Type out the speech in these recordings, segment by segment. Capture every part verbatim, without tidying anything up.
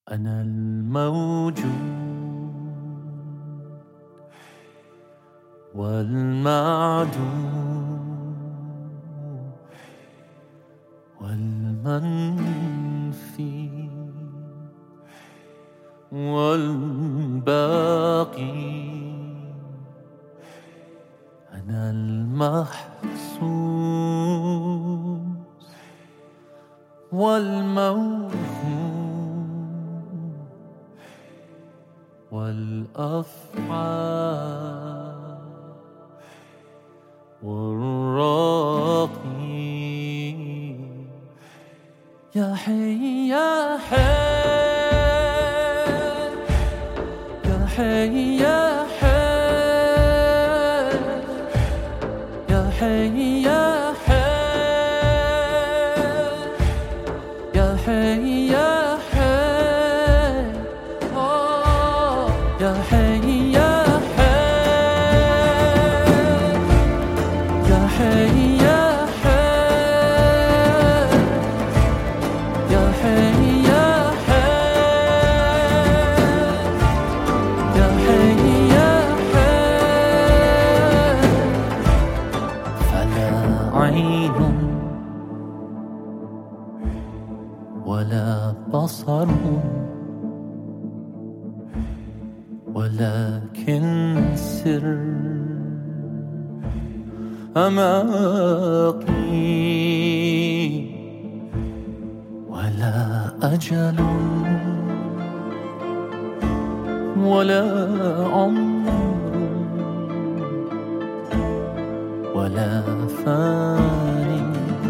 أنا الموجود والمعدوم والمنفي والباقي. أنا المحسوس والموهوم والأفعال والراقي. يا حي يا حي يا حي يا حي يا حي يا حي يا حي يا حي آه يا حي يا حي يا حي يا حي يا حي يا حي يا حي يا حي. فلا عين ولا بصر ولكن سر أماقي ولا أجل ولا عمر ولا فاني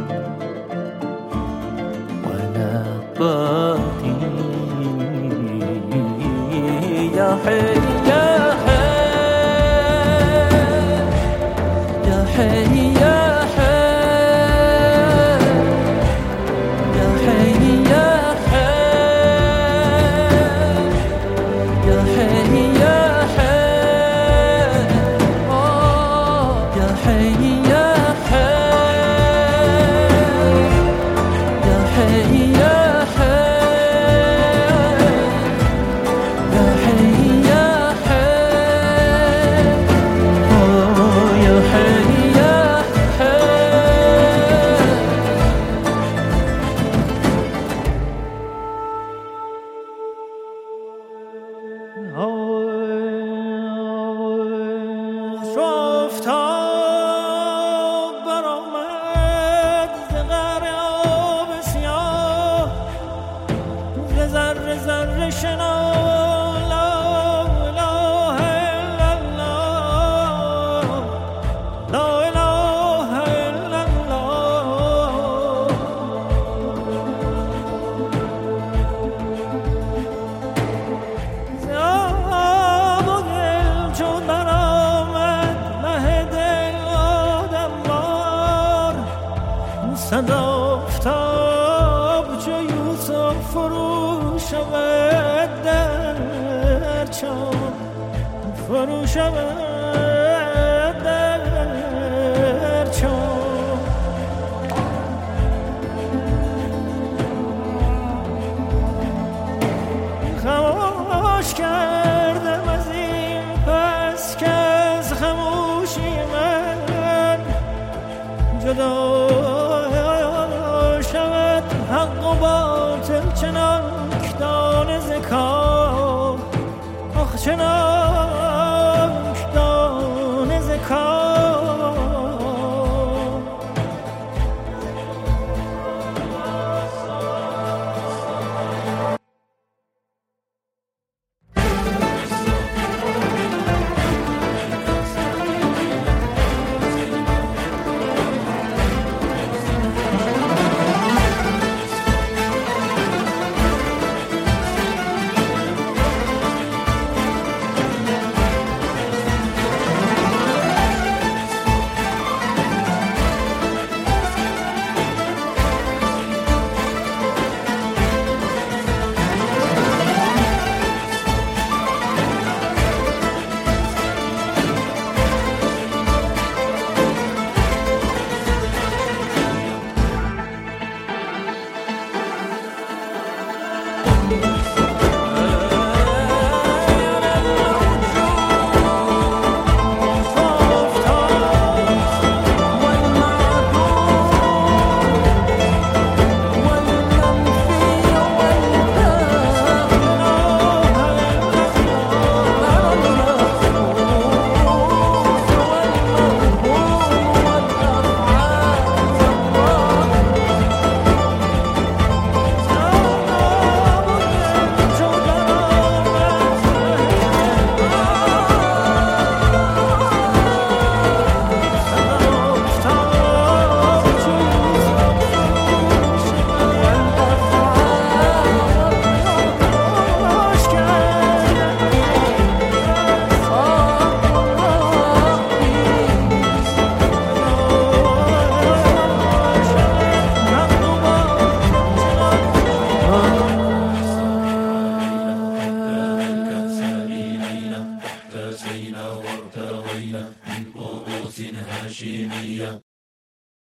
ولا باقي. يا حي يا حي يا حي يا حي يا حي يا حي يا حي يا حي آه يا حي يا حي يا حي يا شفتم برآمد ز قعر آب سیاه، ز ذره ذره شنا لا اله الا الله، لا اله الا الله. ز آب و گل چون برآمد مه دل آدم وار، صد آفتاب چو یوسف فرو شود در چاه، فرو شود در چاه. خاموش کردم از این پس که از خاموشی من جدا شود حق و باطل، چنانک دانه ز کار، آخ چنانک دانه ز کار. أتينا وارتوينا من كؤوس هاشمية